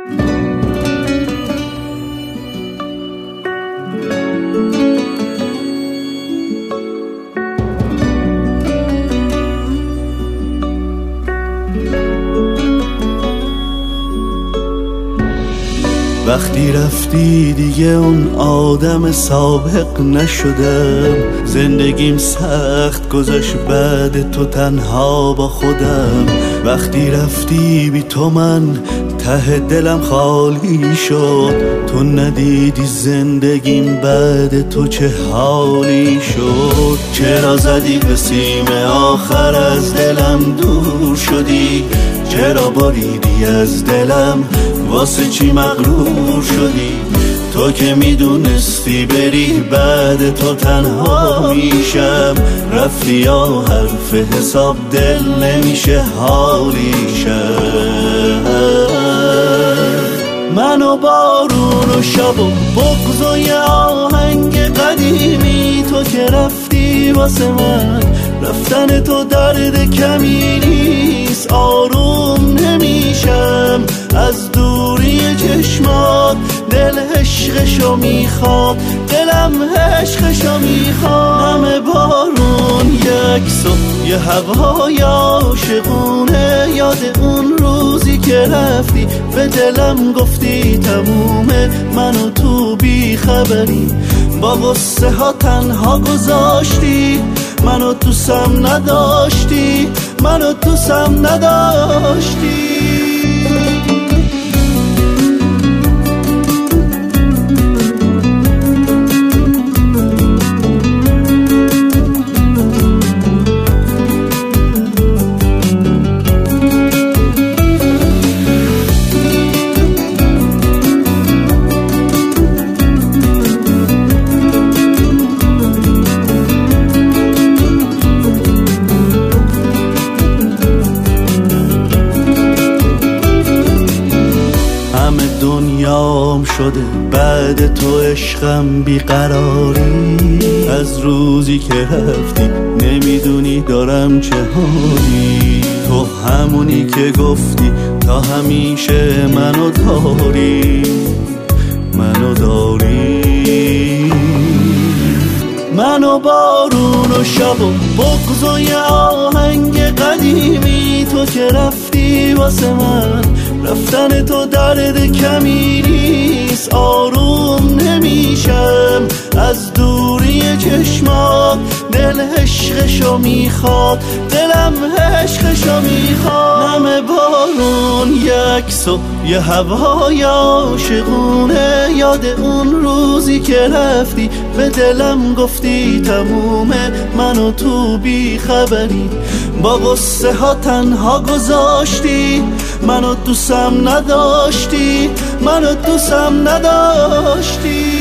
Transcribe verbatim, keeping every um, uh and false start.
وقتی رفتی دیگه اون آدم سابق نشدم، زندگیم سخت گذشت بعد تو تنها با خودم. وقتی رفتی بی تو من ته دلم خالی شد، تو ندیدی زندگیم بعد تو چه حالی شد. چرا زدی به سیم آخر از دلم دور شدی، چرا بریدی از دلم واسه چی مغرور شدی. تو که میدونستی بری بعد تو تنها میشم، رفتی یا حرف حساب دل نمیشه حالی شم. من و بارون و شب و بغض و یه آهنگ قدیمی، تو که رفتی واسه من رفتن تو درد کمی نیست. آروم نمیشم از دوری چشمات، دل عشقشو میخواد، دلم عشقشو میخواد. همه بارون یک صبح یه هوای عاشقونه، یاد اون روزی که رفتی به دلم گفتی تمومه. منو تو بی خبری با غصه ها تنها گذاشتی، منو تو سم نداشتی، منو تو سم نداشتی. دنیام شده بعد تو عشقم بیقراری، از روزی که رفتی نمیدونی دارم چه حالی. تو همونی که گفتی تا همیشه منو داری، منو داری. منو بارون و شب و بغض و یه آهنگ قدیمی، تو که رفتی واسه من رفتن تو درد کمی نیست. آروم نمیشم از دوری چشمات، دل عشقشو میخواد، دلم عشقشو میخواد. همه بارون یک صبح یه هوای عاشقونه، یاد اون روزی که رفتی به دلم گفتی تمومه. منو تو بی خبری با غصه ها تنها گذاشتی، منو تو سم نداشتی، منو تو سم نداشتی.